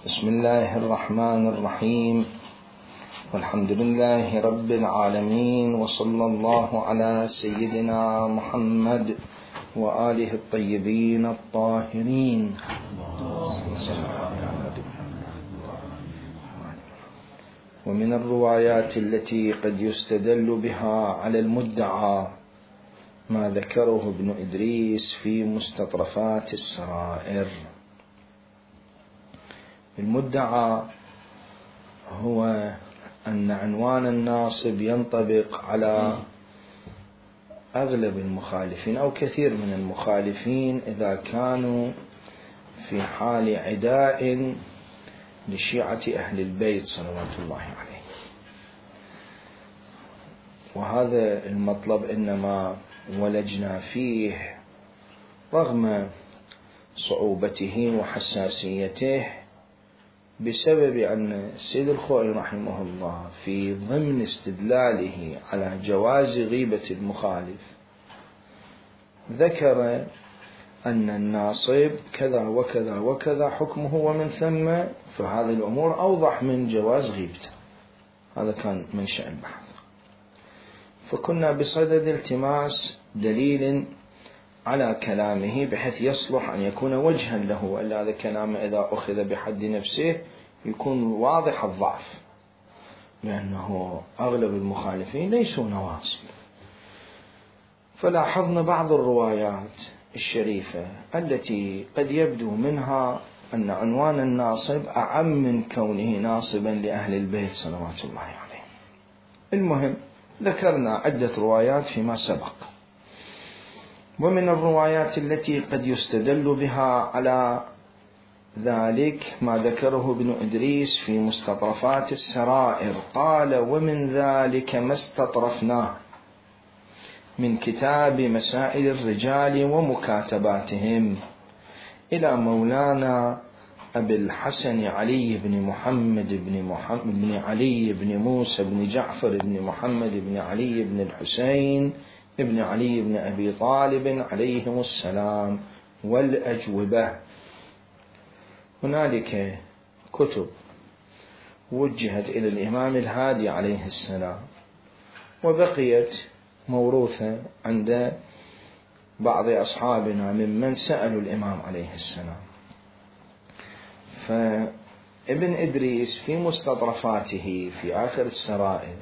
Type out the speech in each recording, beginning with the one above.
بسم الله الرحمن الرحيم، والحمد لله رب العالمين، وصلى الله على سيدنا محمد وآله الطيبين الطاهرين. ومن الروايات التي قد يستدل بها على المدعى ما ذكره ابن إدريس في مستطرفات السرائر. المدعى هو أن عنوان الناصب ينطبق على أغلب المخالفين أو كثير من المخالفين إذا كانوا في حال عداء لشيعة أهل البيت صلوات الله عليه. وهذا المطلب إنما ولجنا فيه رغم صعوبته وحساسيته بسبب أن السيد الخوئي رحمه الله في ضمن استدلاله على جواز غيبة المخالف ذكر أن الناصب كذا وكذا وكذا حكمه، ومن ثم فهذه الأمور أوضح من جواز غيبته. هذا كان منشأ البحث. فكنا بصدد التماس دليل على كلامه بحيث يصلح أن يكون وجها له، وإلا هذا كلام إذا أخذ بحد نفسه يكون واضح الضعف، لأنه أغلب المخالفين ليسوا نواصب. فلاحظنا بعض الروايات الشريفة التي قد يبدو منها أن عنوان الناصب أعم من كونه ناصبا لأهل البيت صلوات الله عليه. المهم ذكرنا عدة روايات فيما سبق. ومن الروايات التي قد يستدل بها على ذلك ما ذكره ابن إدريس في مستطرفات السرائر. قال: ومن ذلك ما استطرفناه من كتاب مسائل الرجال ومكاتباتهم إلى مولانا أبي الحسن علي بن محمد بن علي بن موسى بن جعفر بن محمد بن علي بن الحسين ابن علي بن أبي طالب عليهم السلام والأجوبة. هنالك كتب وجهت إلى الإمام الهادي عليه السلام، وبقيت موروثة عند بعض أصحابنا ممن سألوا الإمام عليه السلام. فابن إدريس في مستطرفاته في آخر السرائر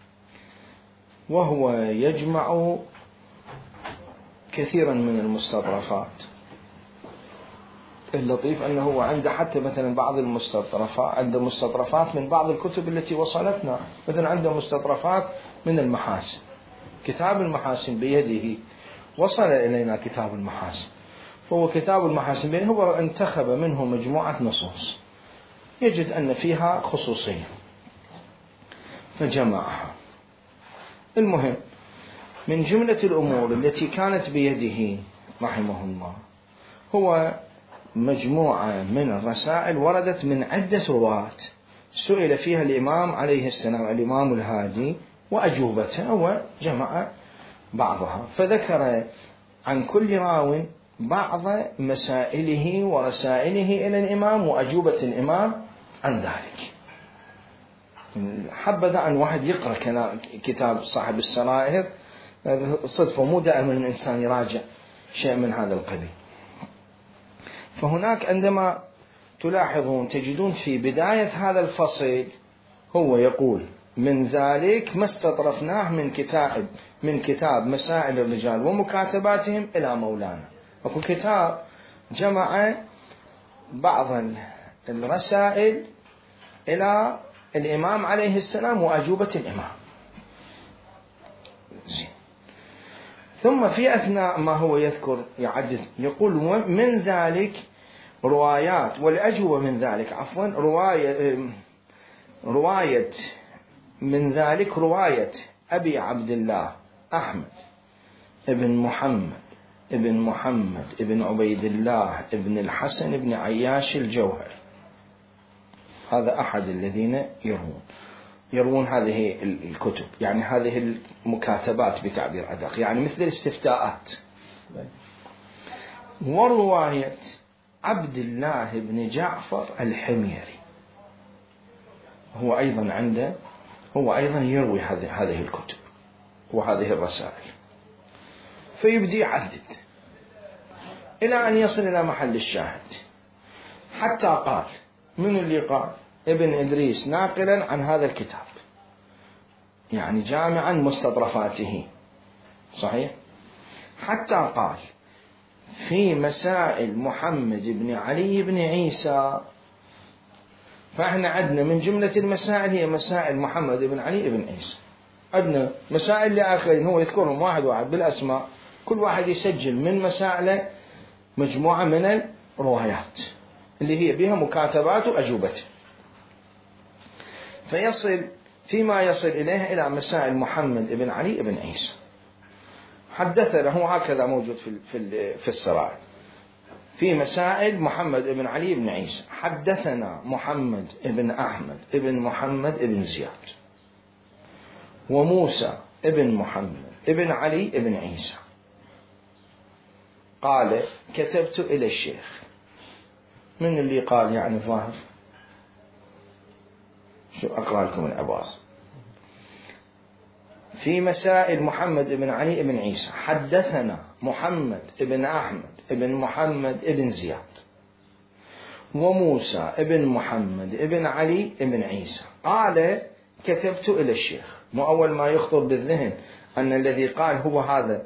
وهو يجمع كثيرا من المستطرفات، اللطيف أنه عنده حتى مثلا بعض المستطرفات، عنده مستطرفات من بعض الكتب التي وصلتنا، مثلا عنده مستطرفات من المحاسن، كتاب المحاسن بيده وصل إلينا كتاب المحاسن، فهو كتاب المحاسن بيده هو انتخب منه مجموعة نصوص يجد أن فيها خصوصية فجمعها. المهم من جملة الأمور التي كانت بيده رحمه الله هو مجموعة من الرسائل وردت من عدة رواة سئل فيها الإمام عليه السلام الإمام الهادي وأجوبته، وجمع بعضها، فذكر عن كل راو بعض مسائله ورسائله إلى الإمام وأجوبة الإمام عن ذلك. حبذا أن واحد يقرأ كتاب صاحب السرائر، صدفة مو دائما الإنسان يراجع شيء من هذا القبيل. فهناك عندما تلاحظون تجدون في بداية هذا الفصل هو يقول: من ذلك ما استطرفناه من كتاب مسائل الرجال ومكاتباتهم إلى مولانا. وكل كتاب جمع بعض الرسائل إلى الإمام عليه السلام وأجوبة الإمام. ثم في أثناء ما هو يذكر يعدد يقول: من ذلك روايات والأجوبة من ذلك رواية من ذلك رواية أبي عبد الله أحمد ابن محمد ابن عبيد الله ابن الحسن ابن عياش الجوهر. هذا أحد الذين يروون هذه الكتب، يعني هذه المكاتبات بتعبير أدق، يعني مثل الاستفتاءات. ورواية عبد الله بن جعفر الحميري، هو أيضا يروي هذه الكتب وهذه الرسائل، فيبدي يعدد إلى أن يصل إلى محل الشاهد، حتى قال من اللي قال ابن إدريس ناقلا عن هذا الكتاب، يعني جامعا مستطرفاته، صحيح؟ حتى قال في مسائل محمد بن علي بن عيسى. فإحنا عندنا من جملة المسائل هي مسائل محمد بن علي بن عيسى، عندنا مسائل لآخرين هو يذكرهم واحد واحد بالأسماء، كل واحد يسجل من مسائله مجموعة من الروايات اللي هي بها مكاتبات وأجوبته، فيصل فيما يصل إليه إلى مسائل محمد بن علي بن عيسى. حدثنا هو هكذا موجود في السراء، في مسائل محمد بن علي بن عيسى حدثنا محمد بن أحمد بن محمد بن زياد وموسى بن محمد بن علي بن عيسى قال كتبت إلى الشيخ. من اللي قال يعني ظاهر؟ شو أقرأ لكم العبارة. في مسائل محمد بن علي بن عيسى حدثنا محمد بن أحمد بن محمد بن زياد وموسى بن محمد بن علي بن عيسى قال كتبت إلى الشيخ. مو أول ما يخطر بالذهن أن الذي قال هو هذا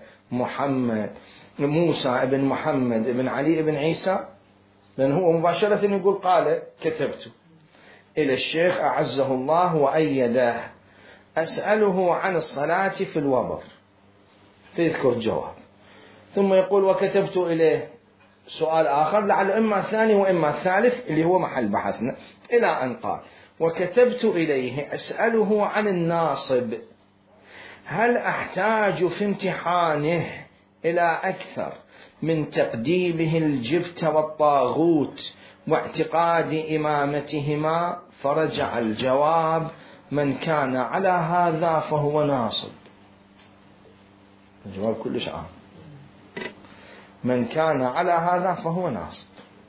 موسى بن محمد بن علي بن عيسى، لأنه هو مباشرة يقول قال كتبت إلى الشيخ أعزه الله وأيده أسأله عن الصلاة في الوبر، فيذكر جواب، ثم يقول وكتبت إليه سؤال آخر لعل إما الثاني وإما الثالث اللي هو محل بحثنا، إلى أن قال وكتبت إليه أسأله عن الناصب، هل أحتاج في امتحانه إلى أكثر من تقديمه الجبت والطاغوت واعتقاد إمامتهما؟ فرجع الجواب من كان على هذا فهو ناصب. الجواب كلش عام، من كان على هذا فهو ناصب.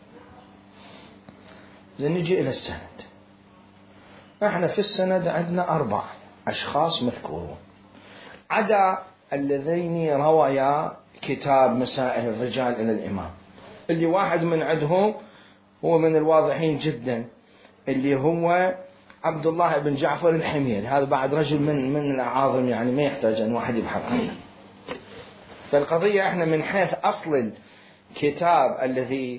نجي إلى السند. احنا في السند عندنا 4 أشخاص مذكورون، عدا اللذين روايا كتاب مسائل الرجال إلى الإمام، اللي واحد من عندهم هو من الواضحين جدا، اللي هو عبد الله بن جعفر الحميري. هذا بعد رجل من الأعاظم، يعني ما يحتاج أن واحد يبحث عنه. فالقضية احنا من حيث أصل الكتاب الذي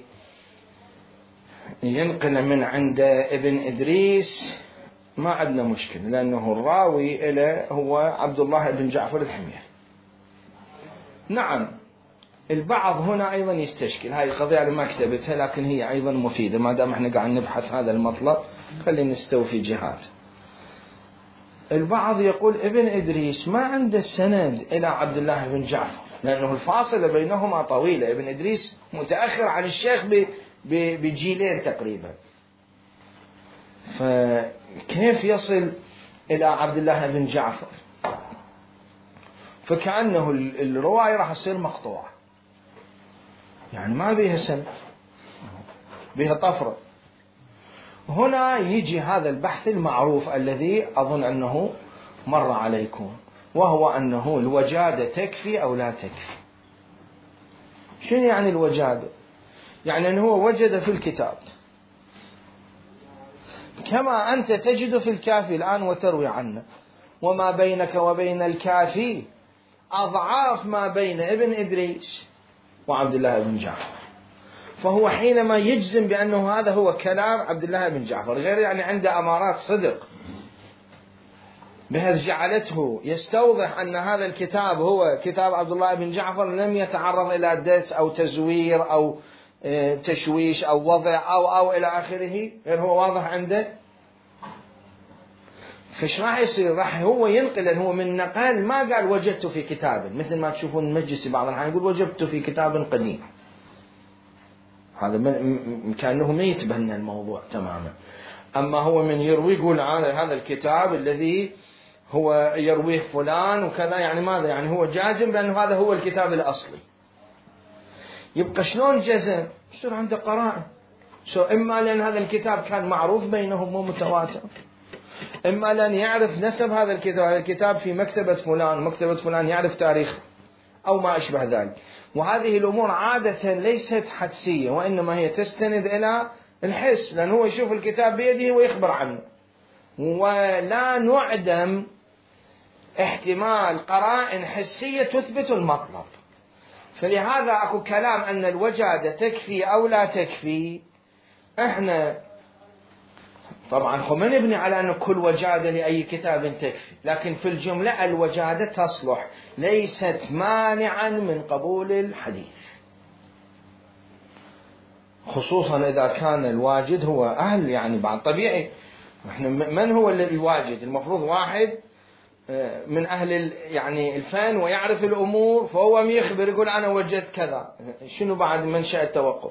ينقل من عند ابن إدريس ما عندنا مشكلة، لأنه الراوي إلى هو عبد الله بن جعفر الحميري. نعم البعض هنا أيضا يستشكل هاي القضية، أنا ما كتبتها لكن هي أيضا مفيدة، ما دام احنا قاعد نبحث هذا المطلب خلينا نستوفي جهات. البعض يقول ابن إدريس ما عنده سند إلى عبد الله بن جعفر، لأنه الفاصلة بينهما طويلة، ابن إدريس متأخر عن الشيخ بجيلين تقريبا، فكيف يصل إلى عبد الله بن جعفر؟ فكأنه الرواية راح تصير مقطوعة، يعني ما بيها سند، بيها طفرة. هنا يجي هذا البحث المعروف الذي أظن أنه مر عليكم، وهو أنه الوجادة تكفي أو لا تكفي. شنو يعني الوجادة؟ يعني أنه هو وجد في الكتاب كما أنت تجد في الكافي الآن وتروي عنه، وما بينك وبين الكافي أضعاف ما بين ابن إدريس وعبد الله بن جعفر، فهو حينما يجزم بأنه هذا هو كلام عبد الله بن جعفر، غير يعني عنده أمارات صدق بهذا جعلته يستوضح أن هذا الكتاب هو كتاب عبد الله بن جعفر، لم يتعرض إلى دس أو تزوير أو تشويش أو وضع أو إلى آخره، غير هو واضح عنده. فش راح يصير؟ راح هو ينقل، هو من نقل، ما قال وجدت في كتاب، مثل ما تشوفون المجلس بعض الأحيان يقول وجدت في كتاب قديم، هذا كأنه ما يتبنى الموضوع تماما. أما هو من يروي يقول هذا الكتاب الذي هو يرويه فلان وكذا، يعني ماذا؟ يعني هو جازم بأنه هذا هو الكتاب الأصلي. يبقى شلون جزم؟ يصير عنده قرائن. إما لأن هذا الكتاب كان معروف بينهم ومتواتر، إما لأن يعرف نسب هذا الكتاب في مكتبة فلان، مكتبة فلان يعرف تاريخ أو ما أشبه ذلك. وهذه الأمور عادة ليست حدسية، وإنما هي تستند إلى الحس، لأن هو يشوف الكتاب بيده ويخبر عنه. ولا نعدم احتمال قرائن حسية تثبت المطلب. فلهذا أكو كلام أن الوجادة تكفي أو لا تكفي. احنا طبعا ما نبني على أن كل وجادة لأي كتاب تكفي، لكن في الجملة الوجادة تصلح، ليست مانعا من قبول الحديث، خصوصا إذا كان الواجد هو أهل، يعني بعد طبيعي احنا من هو الواجد؟ المفروض واحد من أهل يعني الفن ويعرف الأمور، فهو يخبر يقول أنا وجدت كذا. شنو بعد منشأ التوقف؟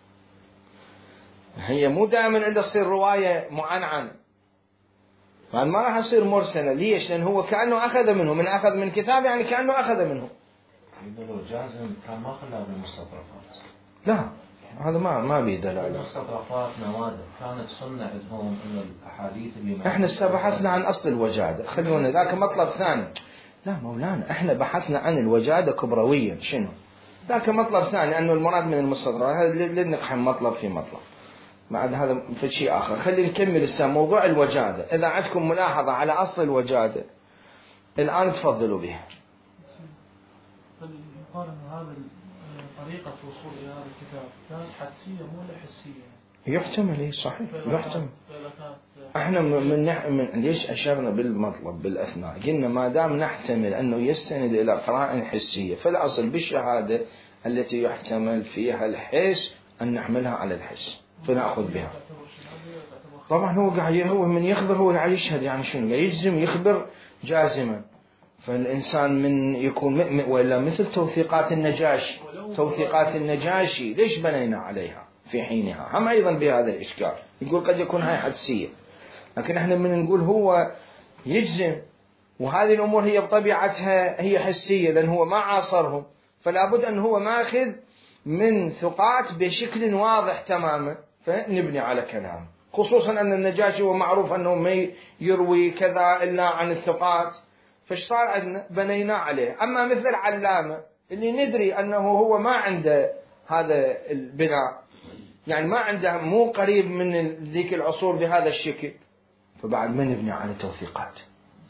هي مو دائما إذا تصير رواية معنعنة، فما راح يصير مرسلة. ليش؟ لأن هو كأنه أخذ منه، من أخذ من كتاب يعني كأنه أخذ منه. يقولوا جازم كان ما خلاه بالمستطرفات. لا هذا ما بيدلالة. المستطرفات نوادر كانت سنة عندهم إن الأحاديث اللي احنا بحثنا عن أصل الوجادة، خلونا ذاك مطلب ثاني. لا مولانا احنا بحثنا عن الوجادة كبرويا، شنو ذاك مطلب ثاني، أنه المراد من المستطرفات هذا لنقحم مطلب في مطلب، بعد هذا في شيء آخر. خلينا نكمل موضوع الوجادة. إذا عندكم ملاحظة على أصل الوجادة الآن تفضلوا بها. فالمقارنة هذا طريقة الوصول إلى هذا الكتاب كانت حدسية مو حسية؟ يحتمل، صحيح يحتمل. احنا من ليش أشرنا بالمطلب بالأثناء؟ قلنا ما دام نحتمل أنه يستند إلى قرائن حسية، فالأصل بالشهادة التي يحتمل فيها الحس أن نحملها على الحس فنأخذ بها. طبعا هو من يخبر هو اللي يشهد، يعني شنو يجزم يخبر جازما. فالإنسان من يكون ولا مثل توثيقات النجاشي ليش بنينا عليها في حينها؟ هم أيضا بهذا الإشكال، يقول قد يكون هاي حدسية، لكن احنا من نقول هو يجزم، وهذه الأمور هي بطبيعتها هي حسية، لأن هو ما عاصرهم، فلا بد أن هو ماخذ من ثقات بشكل واضح تماما، فنبني على كلامه. خصوصا أن النجاشي هو معروف أنه ما يروي كذا إلا عن الثقات، فايش صار عندنا؟ بنينا عليه. أما مثل العلامة اللي ندري أنه هو ما عنده هذا البناء، يعني ما عنده، مو قريب من ذيك العصور بهذا الشكل، فبعد ما نبني على توثيقات.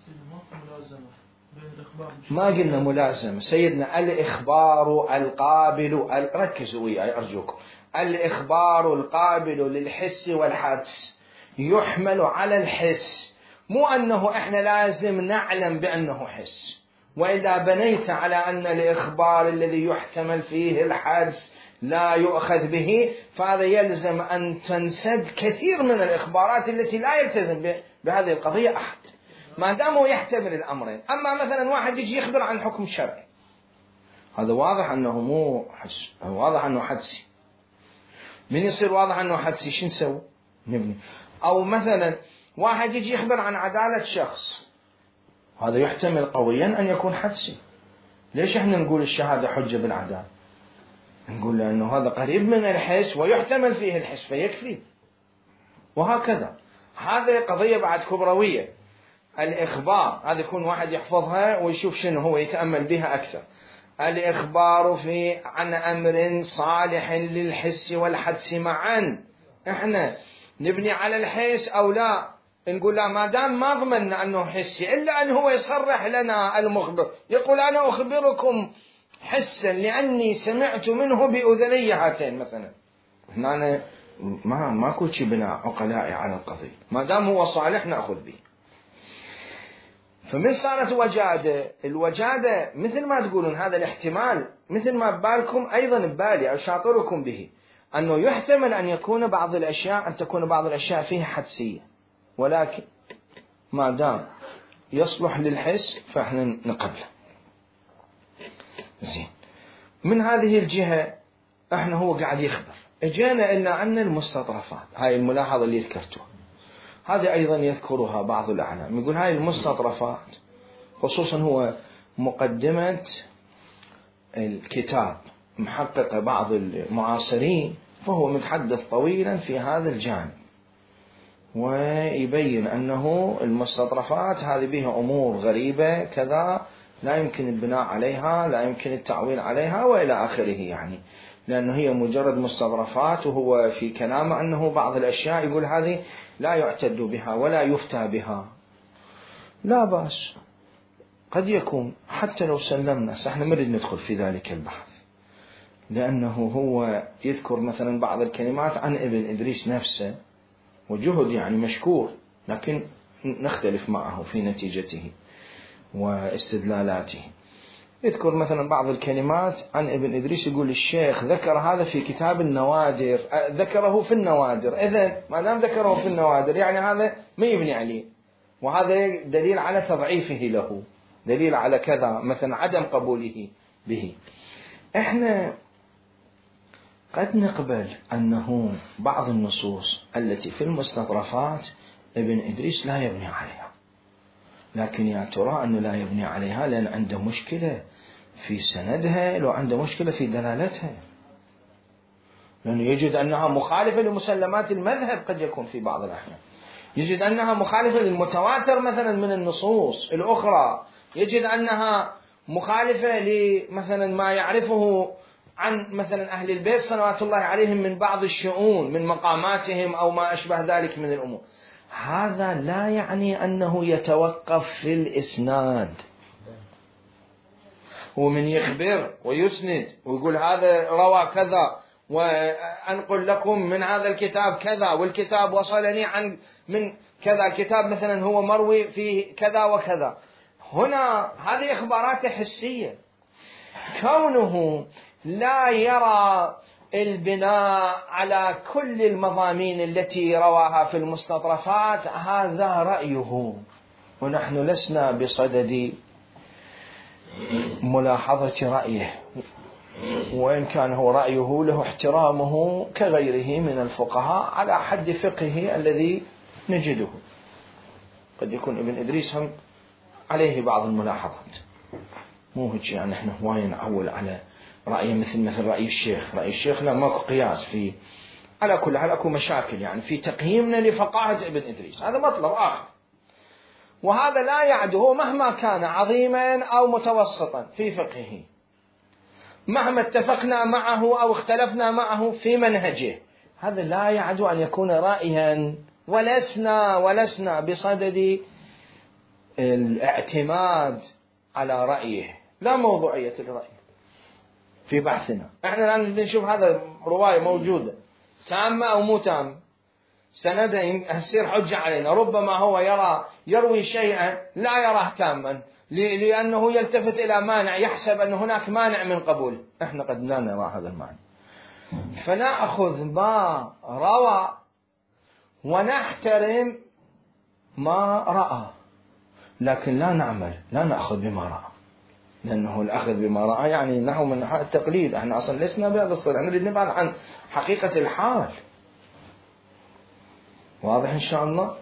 ما قلنا ملازمة سيدنا، الإخبار القابل، ركزوا وياي أرجوكم، الإخبار القابل للحس والحدس يحمل على الحس، مو أنه إحنا لازم نعلم بأنه حس. وإذا بنيت على أن الإخبار الذي يحتمل فيه الحدس لا يؤخذ به، فهذا يلزم أن تنسد كثير من الإخبارات التي لا يلتزم بهذه القضية أحد، ما دامه يحتمل الأمرين. أما مثلا واحد يجي يخبر عن حكم شرعي، هذا واضح أنه مو حس، واضح أنه حدسي. من يصير واضح أنه حدسي شو نسوي؟ نبني. أو مثلا واحد يجي يخبر عن عدالة شخص، هذا يحتمل قويا أن يكون حدسي. ليش احنا نقول الشهادة حجة بالعدالة؟ نقول لأنه هذا قريب من الحس ويحتمل فيه الحس فيكفي، وهكذا. هذه قضية بعد كبروية. الإخبار هذا يكون واحد يحفظها ويشوف شنو هو يتأمل بها أكثر. الإخبار عن أمر صالح للحس والحدس معا، احنا نبني على الحس أو لا؟ نقول لا، ما دام ما ضمننا أنه حسي، إلا أن هو يصرح لنا المخبر يقول أنا أخبركم حسا لأني سمعت منه بأذني هاتين مثلا، هنا ما كل شيء بناء عقلائي على القضية، ما دام هو صالح نأخذ به. فمن صارت الوجادة مثل ما تقولون هذا الاحتمال، مثل ما ببالكم أيضا ببالي أشاطركم به، أنه يحتمل أن يكون بعض الأشياء، أن تكون بعض الأشياء فيها حدسية، ولكن ما دام يصلح للحس فإحنا نقبله. زين، من هذه الجهة إحنا هو قاعد يخبر، اجينا إلا أن المستطرفات، هاي الملاحظة اللي ذكرتوها هذه أيضا يذكرها بعض الأعلام، يقول هاي المستطرفات، خصوصا هو مقدمة الكتاب محققة بعض المعاصرين، فهو متحدث طويلا في هذا الجانب، ويبين أنه المستطرفات هذه بها أمور غريبة كذا لا يمكن البناء عليها، لا يمكن التعويل عليها وإلى آخره، يعني لأنه هي مجرد مستطرفات. وهو في كلامه أنه بعض الأشياء يقول هذه لا يعتد بها ولا يفتى بها. لا بأس، قد يكون حتى لو سلمنا، احنا نريد ندخل في ذلك البحث، لأنه هو يذكر مثلا بعض الكلمات عن ابن إدريس نفسه، وجهد يعني مشكور، لكن نختلف معه في نتيجته واستدلالاته. يذكر مثلا بعض الكلمات عن ابن إدريس، يقول الشيخ ذكر هذا في كتاب النوادر، ذكره في النوادر. إذن ما دام ذكره في النوادر يعني هذا ما يبني عليه، وهذا دليل على تضعيفه له، دليل على كذا، مثلا عدم قبوله به. احنا قد نقبل أنه بعض النصوص التي في المستطرفات ابن إدريس لا يبني عليها، لكن يا ترى أنه لا يبني عليها لأن عنده مشكلة في سندها، لو عنده مشكلة في دلالتها، لأنه يجد أنها مخالفة لمسلمات المذهب، قد يكون في بعض الأحيان يجد أنها مخالفة للمتواتر مثلا من النصوص الأخرى، يجد أنها مخالفة لمثلا ما يعرفه عن مثلا أهل البيت صلوات الله عليهم من بعض الشؤون من مقاماتهم أو ما أشبه ذلك من الأمور. هذا لا يعني أنه يتوقف في الإسناد، ومن يخبر ويسند ويقول هذا روى كذا وأنقل لكم من هذا الكتاب كذا، والكتاب وصلني عن من كذا، الكتاب مثلا هو مروي فيه كذا وكذا. هنا هذه إخبارات حسية، كونه لا يرى البناء على كل المضامين التي رواها في المستطرفات هذا رأيه، ونحن لسنا بصدد ملاحظة رأيه، وإن كان هو رأيه له احترامه كغيره من الفقهاء على حد فقهه الذي نجده. قد يكون ابن إدريس هم عليه بعض الملاحظات، مو هيك يعني نحن هواي نعول على رأيه مثل رأي الشيخ. رأي الشيخ لا، ماكو قياس في، على كل حال اكو مشاكل يعني في تقييمنا لفقاهة ابن إدريس، هذا مطلب آخر. وهذا لا يعده مهما كان عظيما أو متوسطا في فقهه، مهما اتفقنا معه أو اختلفنا معه في منهجه، هذا لا يعد أن يكون رأيا، ولسنا بصدد الاعتماد على رأيه، لا موضوعية الرأي في بحثنا. احنا الآن بنشوف هذا رواية موجودة تامة أو مو تامة، سندها يصير حجة علينا. ربما هو يروي شيئا لا يراه تاما لأنه يلتفت إلى مانع، يحسب أن هناك مانع من قبول، احنا قد لا نرى هذا المانع، فنأخذ ما روى ونحترم ما رأى، لكن لا نأخذ بما رأى، لأنه الأخذ بما رأى يعني نحو من التقليد. احنا أصلا لسنا بهذا الصلة، نريد نبعد عن حقيقة الحال. واضح إن شاء الله؟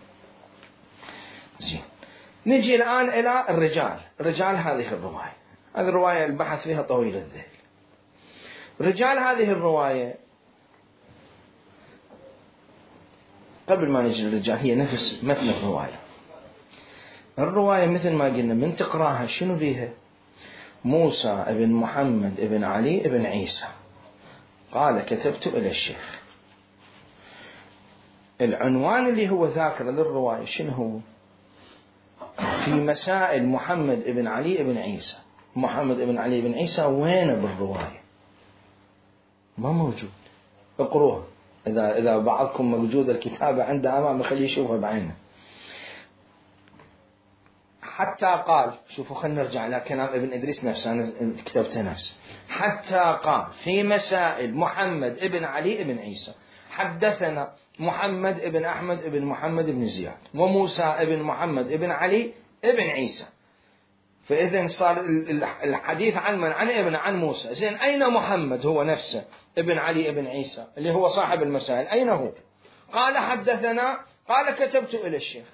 زين، نجي الآن إلى رجال هذه الرواية. هذه الرواية البحث فيها طويل الذيل. رجال هذه الرواية، قبل ما نجي للرجال، هي نفس مثل الرواية مثل ما قلنا من تقراها شنو بيها؟ موسى ابن محمد ابن علي ابن عيسى قال كتبت إلى الشيخ. العنوان اللي هو ذاكر للرواية شنو هو؟ في مسائل محمد ابن علي ابن عيسى. محمد ابن علي ابن عيسى وين بالرواية؟ ما موجود. اقروها، إذا بعضكم موجود الكتابة عنده أمام خليه يشوفها بعينه. حتى قال، شوفوا خلينا نرجع إلى كلام ابن إدريس نفسه، أنا كتبته نفسه. حتى قال في مسائل محمد ابن علي ابن عيسى حدثنا محمد ابن أحمد ابن محمد ابن زياد وموسى ابن محمد ابن علي ابن عيسى. فإذن صار الحديث عن من؟ عن موسى. زين، أين محمد هو نفسه ابن علي ابن عيسى اللي هو صاحب المسائل؟ أين هو؟ قال حدثنا، قال كتبت إلى الشيخ.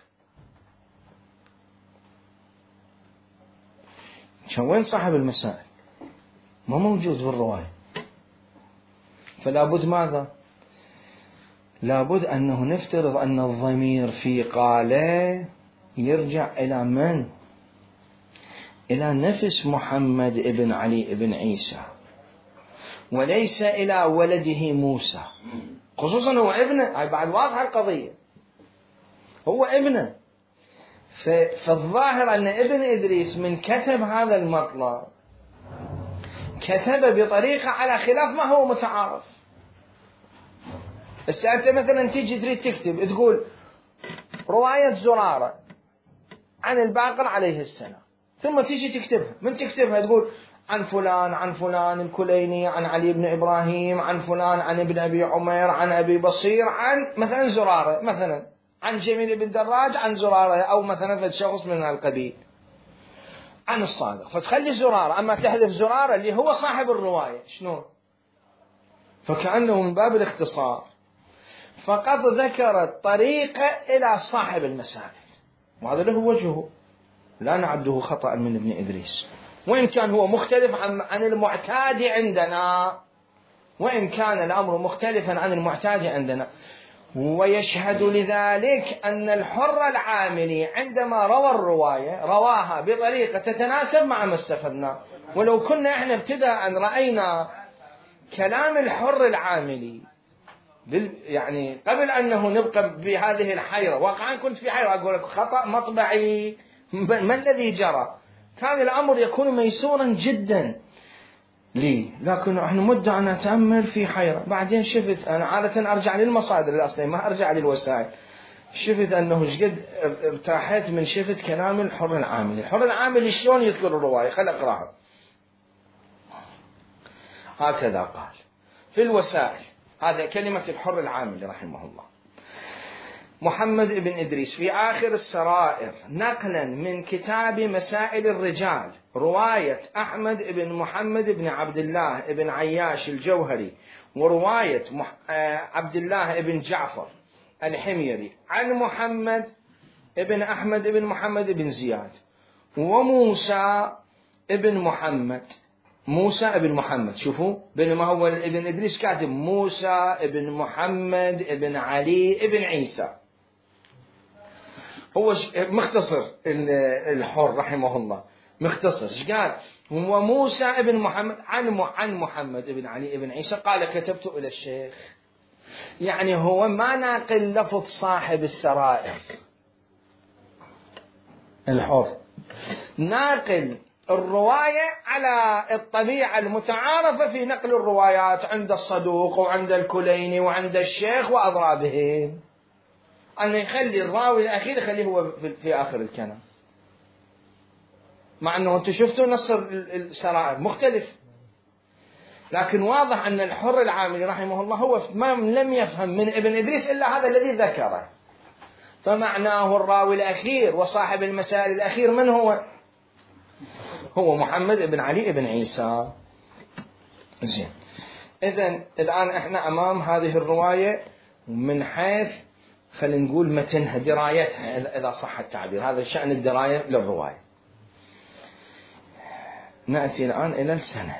وين صاحب المسائل؟ ما موجود في الرواية. فلا بد ماذا؟ لابد أنه نفترض أن الضمير في قاله يرجع إلى من؟ إلى نفس محمد ابن علي ابن عيسى، وليس إلى ولده موسى، خصوصا هو ابنه. هاي بعد واضحة القضية، هو ابنه. فالظاهر أن ابن إدريس من كتب هذا المطلب كتب بطريقة على خلاف ما هو متعارف. أنت مثلا تيجي تريد تكتب تقول رواية زرارة عن الباقر عليه السلام، ثم تيجي تكتبها، من تكتبها تقول عن فلان عن فلان الكليني عن علي بن إبراهيم عن فلان عن ابن أبي عمير عن أبي بصير عن مثلا زرارة، مثلا عن جميل بن دراج عن زرارة، أو مثلا فد شخص من القبيل عن الصادق، فتخلي زرارة، أما تحذف زرارة اللي هو صاحب الرواية شنو؟ فكأنه من باب الاختصار فقط ذكر الطريقة إلى صاحب المسائل، وهذا له وجهه، لا نعده خطأ من ابن إدريس، وإن كان هو مختلف عن المعتاد عندنا، وإن كان الأمر مختلفا عن المعتاد عندنا. ويشهد لذلك أن الحر العاملي عندما روى الرواية رواها بطريقة تتناسب مع ما استفدنا. ولو كنا احنا ابتداء رأينا كلام الحر العاملي يعني قبل أنه نبقى بهذه الحيرة، واقعا كنت في حيرة أقول لك خطأ مطبعي ما الذي جرى، كان الأمر يكون ميسورا جدا لي، لكن احنا مدة أنا أتأمل في حيرة. بعدين شفت أنا عادة أرجع للمصادر الأصلية ما أرجع للوسائل، شفت أنه جد ارتاحت من شفت كلام الحر العاملي. الحر العاملي شلون يذكر الرواية؟ خل أقرأها. هكذا قال في الوسائل، هذا كلمة الحر العاملي رحمه الله: محمد بن إدريس في آخر السرائر نقلا من كتاب مسائل الرجال رواية أحمد بن محمد بن عبد الله بن عياش الجوهري ورواية عبد الله بن جعفر الحميري عن محمد بن أحمد بن محمد بن زياد وموسى بن محمد. موسى بن محمد، شوفوا بينما هو ابن إدريس كاتب موسى بن محمد بن علي بن عيسى، هو مختصر الحر رحمه الله، مختصر ايش قال؟ وموسى بن محمد عن محمد بن علي بن عيسى قال كتبت إلى الشيخ. يعني هو ما ناقل لفظ صاحب السرائر الحر، ناقل الرواية على الطبيعة المتعارفة في نقل الروايات عند الصدوق وعند الكليني وعند الشيخ وأضرابهم، أن يخلي الراوي الأخير يخليه هو في آخر الكلام، مع أنه أنتم شفتوا نص السرائر مختلف. لكن واضح أن الحر العاملي رحمه الله هو ما لم يفهم من ابن إدريس إلا هذا الذي ذكره، فمعناه الراوي الأخير وصاحب المسائل الأخير من هو؟ هو محمد بن علي بن عيسى. زين، إذن الآن إحنا أمام هذه الرواية من حيث خلينا نقول متنها، درايتها إذا صح التعبير، هذا شأن الدراية للرواية. نأتي الآن إلى السند.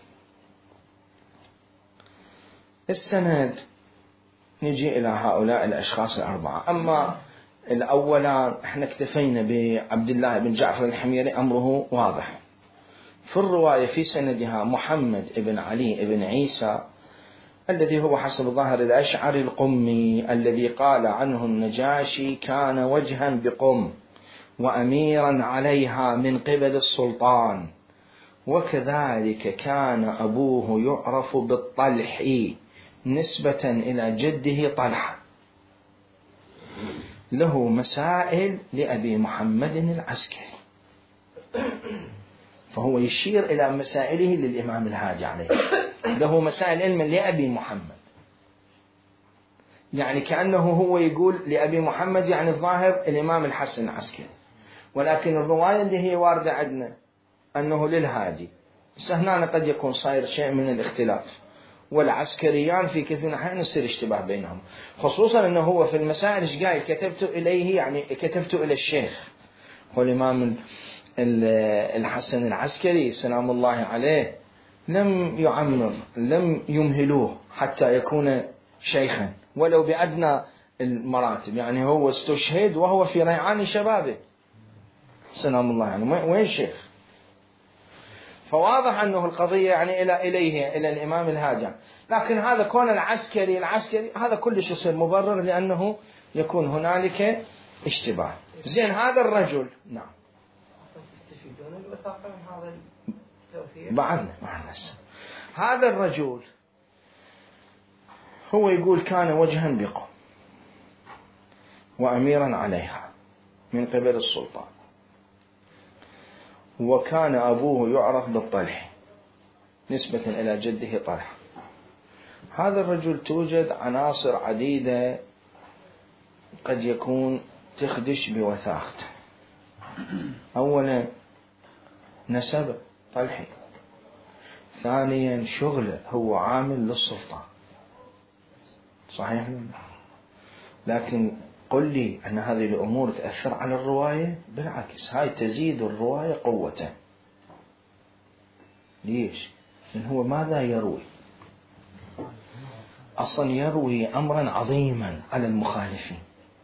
السند نجي إلى هؤلاء الأشخاص الأربعة. أما الأولان احنا اكتفينا بعبد الله بن جعفر الحميري، أمره واضح. في الرواية في سندها محمد بن علي بن عيسى الذي هو حسب ظاهر الأشعري القمي، الذي قال عنه النجاشي كان وجها بقم وأميرا عليها من قبل السلطان، وكذلك كان أبوه يعرف بالطلح نسبة إلى جده طلحة، له مسائل لأبي محمد العسكري، فهو يشير إلى مسائله للإمام الهادي عليه، له مسائل علم لأبي محمد، يعني كأنه هو يقول لأبي محمد، يعني الظاهر الإمام الحسن العسكري، ولكن الرواية اللي هي واردة عندنا أنه للهادي. هنا قد يكون صاير شيء من الاختلاف، والعسكريان في كثير من الأحيان يصير اشتباه بينهم، خصوصا أنه هو في المسائل إيش قايل؟ كتبت إليه، يعني كتبت إلى الشيخ، هو الإمام الحسن العسكري سلام الله عليه لم يعمر، لم يمهلوه حتى يكون شيخا ولو بأدنى المراتب، يعني هو استشهد وهو في ريعان شبابه سلام الله، يعني وين شيخ؟ فواضح أنه القضية يعني إلى الإمام الهاجع. لكن هذا كون العسكري هذا كلش يصير مبرر لأنه يكون هنالك اشتباه. زين هذا الرجل نعم تستفيدون الوثاقة من هذا التوفير بعدنا هذا الرجل هو يقول كان وجها بقوم وأميرا عليها من قبل السلطان، وكان أبوه يعرف بالطلح نسبة إلى جده طلح. هذا الرجل توجد عناصر عديدة قد يكون تخدش بوثاقته. أولا نسب طلحي، ثانيا شغله هو عامل للسلطان، صحيح؟ لكن قل لي أن هذه الأمور تأثر على الرواية؟ بالعكس، هاي تزيد الرواية قوة. ليش؟ لأن هو ماذا يروي؟ أصلا يروي أمرا عظيما على المخالفين،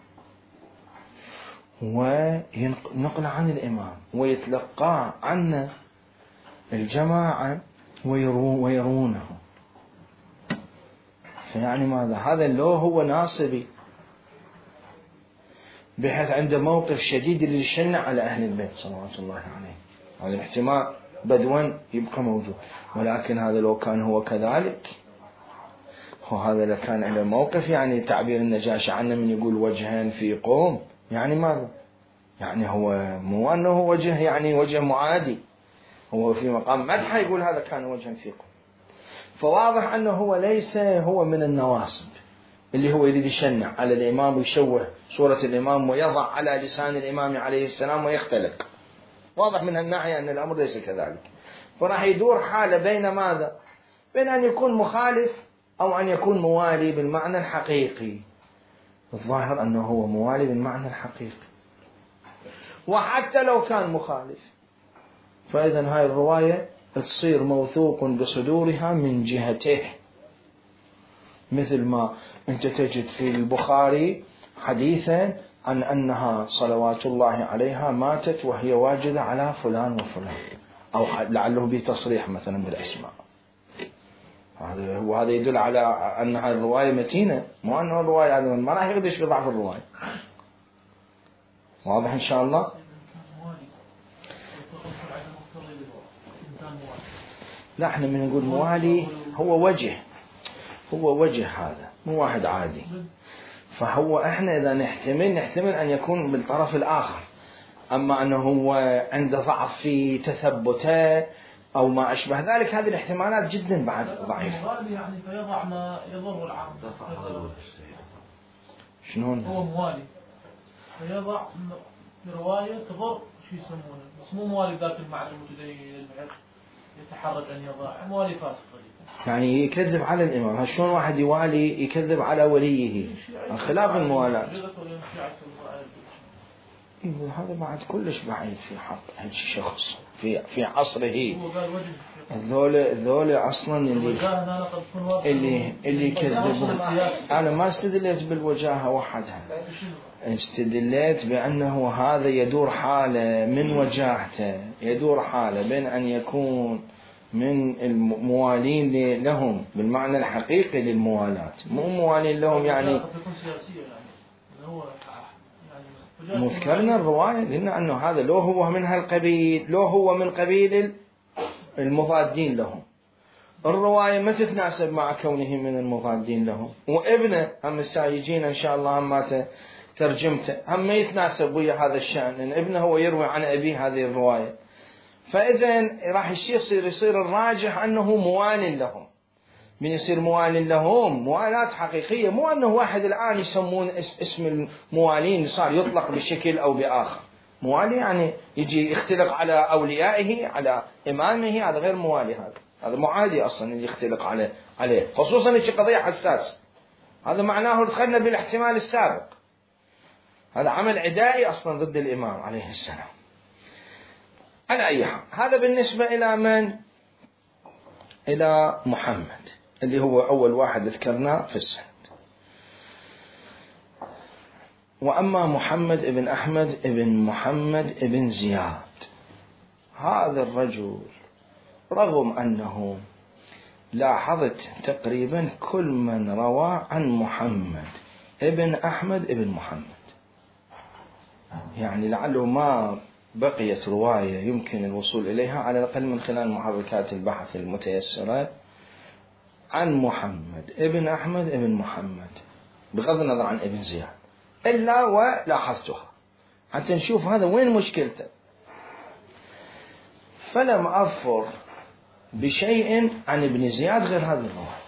وينقل عن الإمام ويتلقى عن الجماعة ويرونه. فيعني ماذا؟ هذا لو هو ناصبي بحيث عنده موقف شديد للشنع على أهل البيت صلوات الله عليه، هذا الاحتمال بدوا يبقى موجود. ولكن هذا لو كان هو كذلك، وهذا لكان له موقف، يعني تعبير النجاشي عنه من يقول وجها في قوم، يعني ماذا؟ يعني هو مو أنه وجه يعني وجه معادي، هو في مقام مدحه يقول هذا كان وجها في قوم. فواضح أنه هو ليس هو من النواصب اللي هو يريد يشنع على الإمام ويشوه صورة الإمام ويضع على لسان الإمام عليه السلام ويختلق. واضح من الناحية أن الأمر ليس كذلك. فراح يدور حالة بين ماذا؟ بين أن يكون مخالف أو أن يكون موالي بالمعنى الحقيقي. الظاهر أنه هو موالي بالمعنى الحقيقي، وحتى لو كان مخالف فإذا هاي الرواية تصير موثوق بصدورها من جهته، مثل ما أنت تجد في البخاري حديثا عن أنها صلوات الله عليها ماتت وهي واجدة على فلان وفلان، أو لعله بتصريح مثلا بالأسماء. وهذا يدل على أن هذه الرواية متينة، مو أنه الرواية ما راح يقدش بضعف الرواية. واضح إن شاء الله؟ لا، احنا من نقول موالي هو وجه هذا مو واحد عادي. فهو احنا إذا نحتمل أن يكون بالطرف الآخر، أما أنه هو عنده ضعف في تثبته أو ما أشبه ذلك، هذه الاحتمالات جدا بعد ضعيفة. يعني فيضع ما يضر العام. شنون؟ هو موالي فيضع برواية تضر شو يسمونه، بس مو موالي ذاك المعنى المتدين يتحرج أن يضع، موالي فاسق. يعني يكذب على الإمام. شلون واحد يوالي يكذب على وليه؟ خلاف الموالاة. هذا بعد كلش بعيد في حق هذا الشخص في عصره. الذول أصلا اللي يكذبون. أنا ما استدلت بالوجاهة وحدها، استدلت بأنه هذا يدور حالة من وجاهته، يدور حالة بين أن يكون من الموالين لهم بالمعنى الحقيقي للموالاة، مو موالين لهم يعني مذكرنا الرواية لأن أنه هذا لو هو من هالقبيل، لو هو من قبيل المضادين لهم، الرواية ما تتناسب مع كونه من المضادين لهم. وابنه هم السايجين إن شاء الله هم ترجمته هم ما يتناسب ويا هذا الشأن، لأن ابنه هو يروي عن أبيه هذه الرواية. فإذا راح يصير الراجح أنه موال لهم. من يصير موال لهم موالات حقيقية، مو أنه واحد الآن يسمون اسم الموالين صار يطلق بشكل أو بآخر. موالي يعني يجي يختلق على أوليائه على إمامه، هذا غير موالي، هذا معادي أصلا اللي يختلق عليه، خصوصا إن قضية حساس. هذا معناه دخلنا بالاحتمال السابق، هذا عمل عدائي أصلا ضد الإمام عليه السلام. على أي حال هذا بالنسبة إلى من؟ إلى محمد اللي هو أول واحد ذكرناه في السند. وأما محمد ابن أحمد ابن محمد ابن زياد، هذا الرجل رغم أنه لاحظت تقريبا كل من روى عن محمد ابن أحمد ابن محمد، يعني لعله ما بقيت رواية يمكن الوصول إليها على الأقل من خلال محركات البحث المتيسرة عن محمد ابن أحمد ابن محمد بغض النظر عن ابن زياد، إلا ولاحظتها حتى نشوف هذا وين مشكلته. فلم أظفر بشيء عن ابن زياد غير هذه الرواية.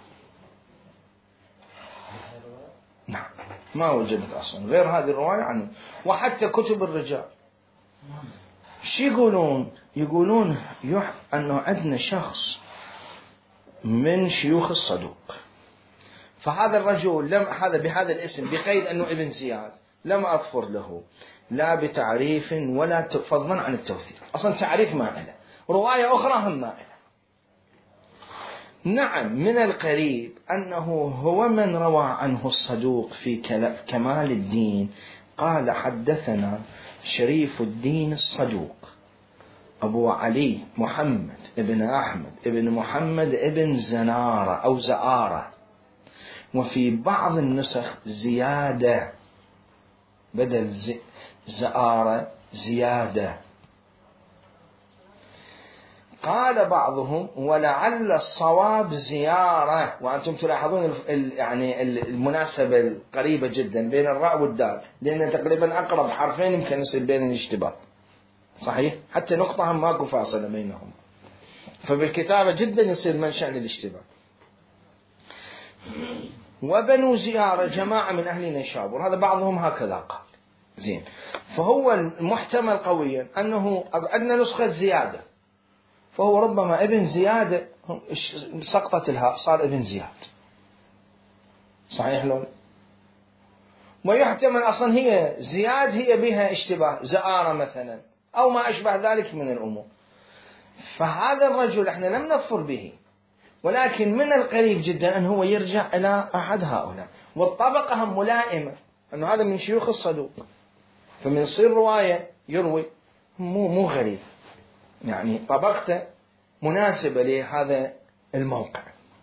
نعم، ما وجدت أصلا غير هذه الرواية عنه. وحتى كتب الرجال شو يقولون؟ يقولون أنه عندنا شخص من شيوخ الصدوق، فهذا الرجل هذا بهذا الاسم بقيد أنه ابن زياد لم أظفر له لا بتعريف ولا فضلا عن التوثيق. أصلا تعريف ما له، رواية أخرى هم ما له. نعم، من القريب أنه هو من روى عنه الصدوق في كمال الدين قال حدثنا شريف الدين الصدوق أبو علي محمد ابن أحمد ابن محمد ابن زنارة أو زآرة، وفي بعض النسخ زيادة بدل زآرة زيادة. قال بعضهم ولعل الصواب زيارة، وأنتم تلاحظون يعني المناسبة القريبة جدا بين الراء والدال، لأن تقريبا أقرب حرفين يمكن يصير بين الاشتباه، صحيح؟ حتى نقطة ماكو فاصلة بينهم، فبالكتابة جدا يصير منشأ للاشتباه. وبنو زيارة جماعة من أهل نيشابور، هذا بعضهم هكذا قال. زين، فهو المحتمل قويا أنه عندنا نسخة زيادة، فهو ربما ابن زياد سقطت الهاء صار ابن زياد، صحيح لون؟ ويحتمل أصلا هي زياد هي بها اشتباه زآرة مثلا أو ما أشبه ذلك من الأمور. فهذا الرجل احنا لم نظفر به، ولكن من القريب جدا أنه هو يرجع إلى أحد هؤلاء، والطبقة هم ملائمة أنه هذا من شيوخ الصدوق، فمن يصير رواية يروي مو غريب، يعني طبقته مناسبة لهذا الموقع.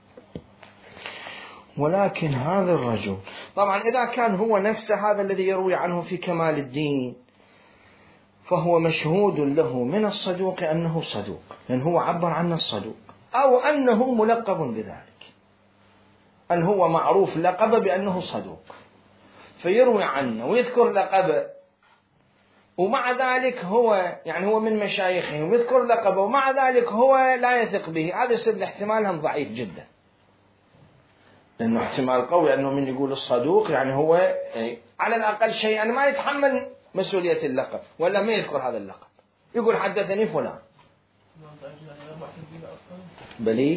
ولكن هذا الرجل طبعا إذا كان هو نفسه هذا الذي يروي عنه في كمال الدين فهو مشهود له من الصدوق أنه صدوق، لأن هو عبر عنه الصدوق، أو أنه ملقب بذلك، أن هو معروف لقب بأنه صدوق فيروي عنه ويذكر لقبه، ومع ذلك هو يعني هو من مشايخه ويذكر لقبه ومع ذلك هو لا يثق به. هذا يصير الاحتمال هم ضعيف جدا، لأنه احتمال قوي أنه من يقول الصدوق يعني هو يعني على الأقل شيء يعني ما يتحمل مسؤولية اللقب ولا ما يذكر هذا اللقب، يقول حدثني فلان. بلي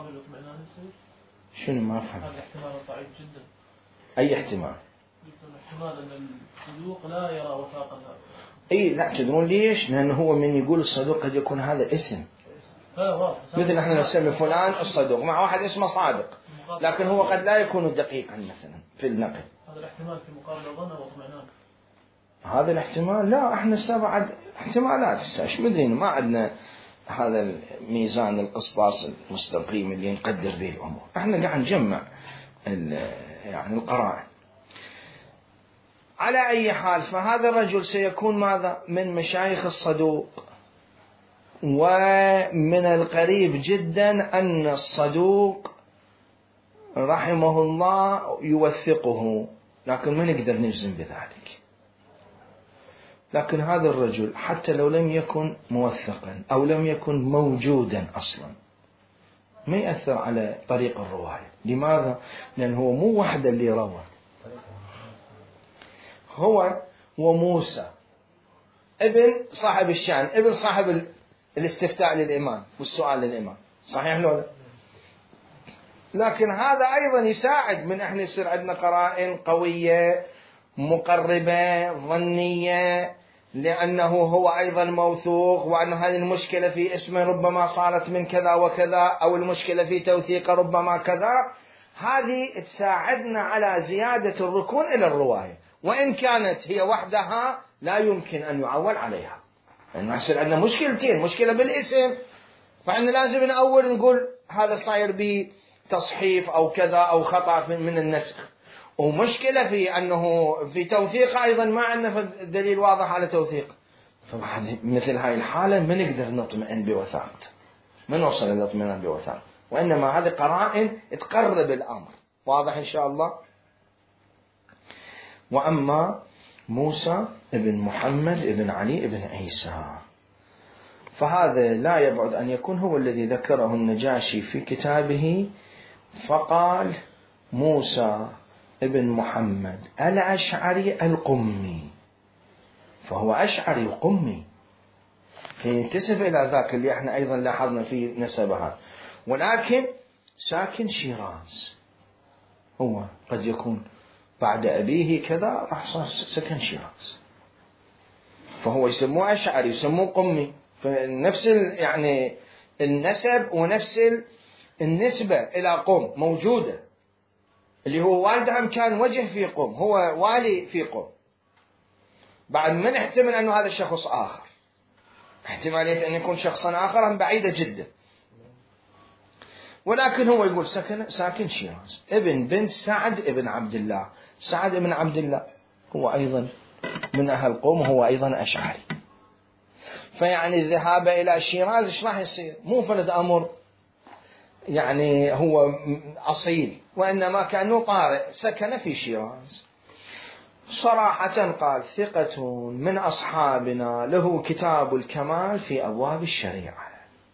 شنو ما أفهم؟ هذا احتمال ضعيف جدا. أي احتمال؟ احتمال أن الصدوق لا يرى وثاقا هذا. أي لا، تدرون ليش؟ لأنه هو من يقول الصدوق قد يكون هذا اسم، مثل احنا نسمي فلان الصدوق مع واحد اسمه صادق، لكن هو قد لا يكون دقيقا مثلا في النقل. هذا الاحتمال في مقابل ظن واطمئنان. هذا الاحتمال لا، احنا استبعد احتمالات، ايش مدري ما عندنا هذا الميزان القسطاس المستقيم اللي نقدر به الامور، احنا قاعد نجمع يعني القرائن. على اي حال فهذا الرجل سيكون ماذا؟ من مشايخ الصدوق، ومن القريب جدا ان الصدوق رحمه الله يوثقه، لكن ما نقدر نجزم بذلك. لكن هذا الرجل حتى لو لم يكن موثقا أو لم يكن موجودا أصلا ما يأثر على طريق الرواية. لماذا؟ لأنه هو مو وحده اللي روى، هو وموسى ابن صاحب الشأن ابن صاحب الاستفتاء للإمام والسؤال للإمام، صحيح لولا؟ لكن هذا أيضا يساعد من احنا يصير عندنا قرائن قوية مقربة ظنية لأنه هو أيضا موثوق، وأن هذه المشكلة في اسمه ربما صارت من كذا وكذا، أو المشكلة في توثيقه ربما كذا، هذه تساعدنا على زيادة الركون إلى الرواية، وإن كانت هي وحدها لا يمكن أن يعول عليها، لأن يصير عندنا مشكلتين، مشكلة بالاسم فإحنا لازم نأول نقول هذا صاير بتصحيف أو كذا أو خطأ من النسخ، ومشكلة في أنه في توثيق أيضا ما عندنا دليل واضح على توثيق. فمثل هاي الحالة ما نقدر نطمئن بوثاقته، ما نوصل إلى الاطمئنان بوثاقته، وإنما هذه قرائن تقرب الأمر. واضح إن شاء الله. وأما موسى ابن محمد ابن علي ابن عيسى فهذا لا يبعد أن يكون هو الذي ذكره النجاشي في كتابه، فقال موسى ابن محمد الأشعري القمي، فهو أشعري قمي، فينتسب إلى ذاك اللي احنا أيضا لاحظنا في نسبها، ولكن ساكن شيراز، هو قد يكون بعد أبيه كذا راح صار سكن شيراز، فهو يسموه أشعري يسموه قمي، فنفس يعني النسب ونفس النسبة إلى قم موجودة، اللي هو والده كان وجه في قم، هو والي في قم. بعد ما نحتمل أنه هذا الشخص آخر، احتمالية أن يكون شخصا آخر بعيدة جدا، ولكن هو يقول ساكن شيراز، ابن بنت سعد ابن عبد الله، سعد ابن عبد الله هو أيضا من أهل قوم، هو أيضا أشعري. فيعني الذهاب إلى شيراز إيش راح يصير؟ مو فرد أمر يعني هو أصيل، وإنما كأنه طارئ سكن في شيراز. صراحة قال ثقة من أصحابنا له كتاب الكمال في أبواب الشريعة،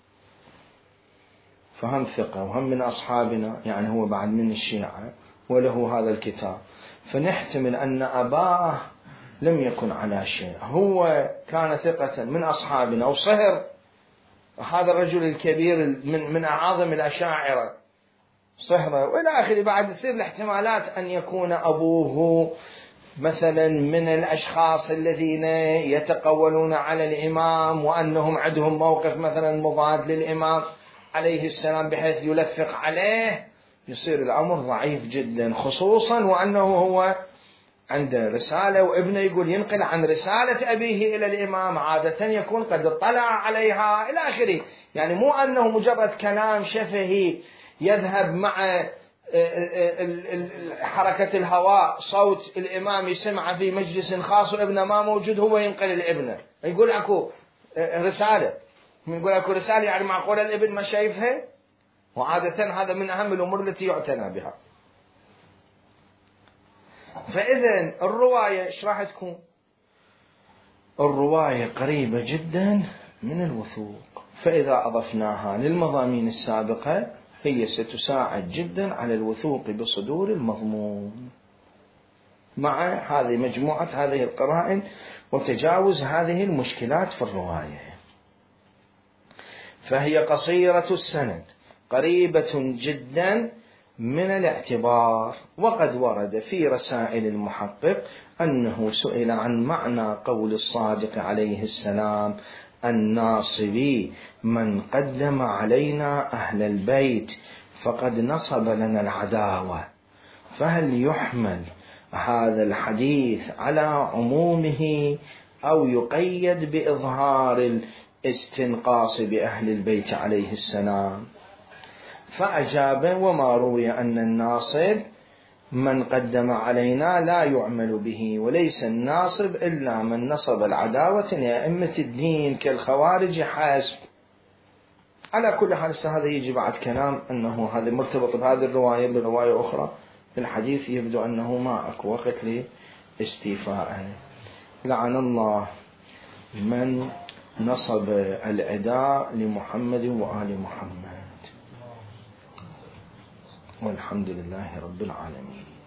فهم ثقة وهم من أصحابنا، يعني هو بعد من الشيعة وله هذا الكتاب، فنحتمل أن أباه لم يكن على شيء، هو كان ثقة من أصحابنا وصهر هذا الرجل الكبير من أعظم الأشاعرة صهرة وإلى آخره. بعد يصير الاحتمالات أن يكون أبوه مثلا من الأشخاص الذين يتقولون على الإمام، وأنهم عندهم موقف مثلا مضاد للإمام عليه السلام بحيث يلفق عليه، يصير الأمر ضعيف جدا، خصوصا وأنه هو عنده رسالة وابنه يقول ينقل عن رسالة أبيه إلى الإمام، عادة يكون قد اطلع عليها إلى آخره. يعني مو أنه مجرد كلام شفهي يذهب مع حركة الهواء، صوت الإمام يسمع في مجلس خاص وابنه ما موجود هو ينقل الابنه، يقول أكو رسالة، يقول أكو رسالة، يعني معقولة الابن ما شايفها؟ وعادة هذا من أهم الأمور التي يعتنى بها. فإذن الرواية إيش راح تكون؟ الرواية قريبة جدا من الوثوق، فإذا أضفناها للمضامين السابقة هي ستساعد جدا على الوثوق بصدور المضمون مع هذه مجموعة هذه القرائن وتجاوز هذه المشكلات في الرواية. فهي قصيرة السند قريبة جدا من الاعتبار. وقد ورد في رسائل المحقق أنه سئل عن معنى قول الصادق عليه السلام الناصبي من قدم علينا أهل البيت فقد نصب لنا العداوة، فهل يحمل هذا الحديث على عمومه أو يقيد بإظهار الاستنقاص بأهل البيت عليه السلام؟ فأجاب وما روي أن الناصب من قدم علينا لا يعمل به، وليس الناصب إلا من نصب العداوة لأئمة الدين كالخوارج حسب. على كل حال هذا يجي بعد كلام أنه هذا مرتبط بهذه الرواية برواية أخرى في الحديث، يبدو أنه ما أكو وقت لاستيفائه. لعن الله من نصب العداء لمحمد وآل محمد، والحمد لله رب العالمين.